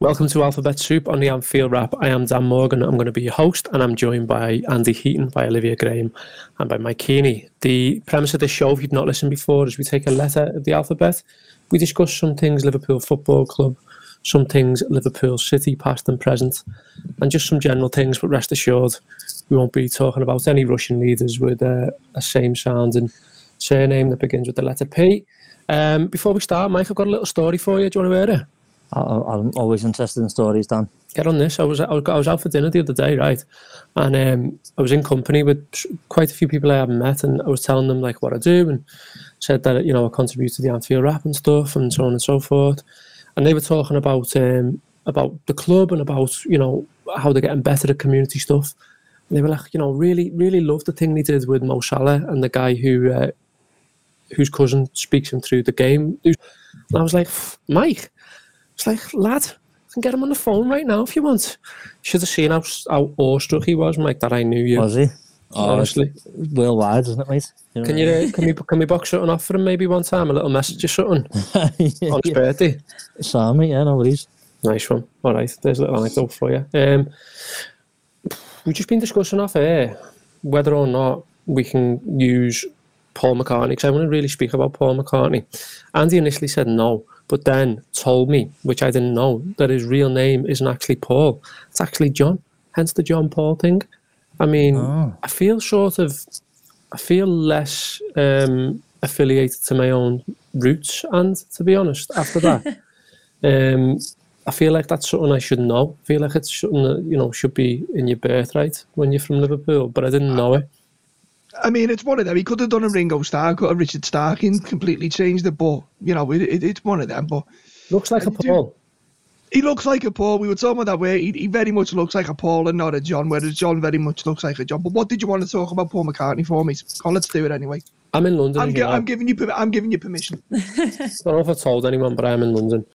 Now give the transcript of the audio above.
Welcome to Alphabet Soup on the Anfield Wrap. I am Dan Morgan. I'm going to be your host, and I'm joined by Andy Heaton, by Olivia Graham, and by Mike Keeney. The premise of this show, if you've not listened before, is we take a letter of the alphabet. We discuss some things Liverpool Football Club, some things Liverpool City, past and present, and just some general things. But rest assured, we won't be talking about any Russian leaders with a same sounding surname that begins with the letter P. Before we start, Mike, I've got a little story for you. Do you want to hear it? I'm always interested in stories, Dan. Get on this. I was out for dinner the other day, right? And I was in company with quite a few people I haven't met, and I was telling them like what I do, and said that I contribute to the Anfield Wrap and stuff, and so on and so forth. And they were talking about the club and about how they're getting better at community stuff. And they were like, really, really loved the thing they did with Mo Salah and the guy whose cousin speaks him through the game. And I was like, Mike. It's like, lad, I can get him on the phone right now if you want. You should have seen how awestruck he was, Mike, that I knew you. Was he? Honestly. Worldwide, isn't it, mate? Can we box something off for him maybe one time? A little message or something? On his birthday? Sammy, yeah, no worries. Nice one. All right, there's a little anecdote for you. We've just been discussing off air whether or not we can use Paul McCartney, because I want to really speak about Paul McCartney. Andy initially said no, but then told me, which I didn't know, that his real name isn't actually Paul. It's actually John, hence the John Paul thing. I mean, I feel less affiliated to my own roots, and to be honest, after that, I feel like that's something I should know. I feel like it's something that, should be in your birthright when you're from Liverpool, but I didn't know it. I mean, it's one of them. He could have done a Ringo Starr, could have Richard Stark and completely changed it, but, it's one of them. But looks like a Paul. He looks like a Paul. We were talking about that way. He very much looks like a Paul and not a John, whereas John very much looks like a John. But what did you want to talk about Paul McCartney for me? Come on, let's do it anyway. I'm in London. I'm giving you permission. I don't know if I told anyone, but I'm in London.